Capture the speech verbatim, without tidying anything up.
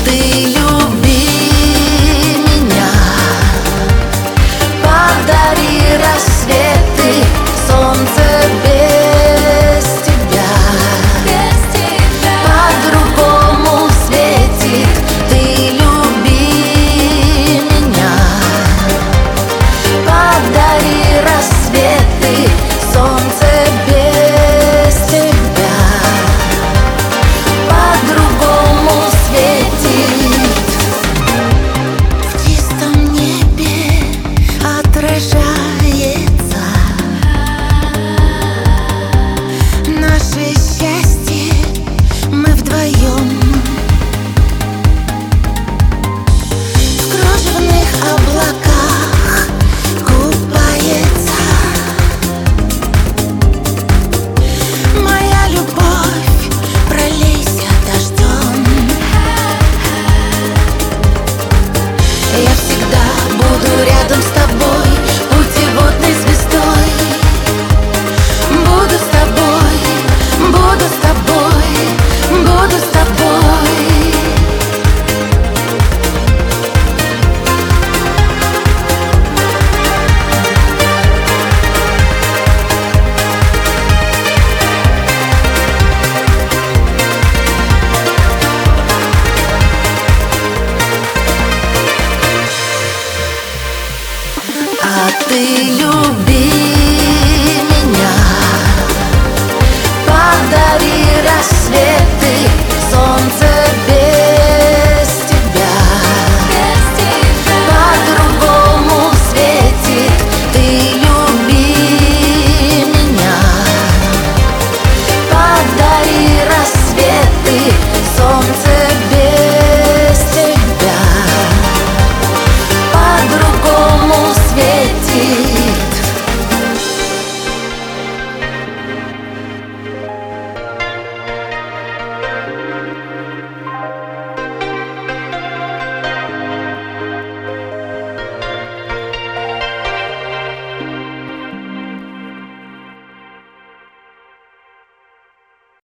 Ты люби меня, подари рассветы, солнце без тебя, без тебя по-другому светит. Ты люби меня, подари рассветы, солнце без тебя по-другому светит. В чистом небе отражается наше счастье, мы вдвоем. В кружевных облаках купается моя любовь, пролейся дождем. Я всегда буду рядом с тобой, путеводной звездой. Буду с тобой, буду с тобой, буду с тобой. А ты люби меня, подари рассветы, солнце без тебя, без тебя по-другому светит. Ты люби меня, подари рассветы, солнце